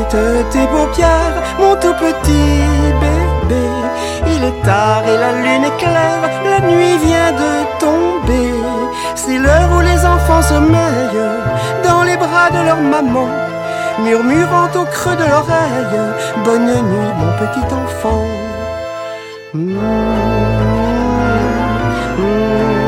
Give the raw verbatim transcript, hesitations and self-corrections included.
tes paupières, mon tout petit bébé. Il est tard et la lune est claire, la nuit vient de tomber. C'est l'heure où les enfants sommeillent dans les bras de leur maman, murmurant au creux de l'oreille: bonne nuit mon petit enfant. Mmh.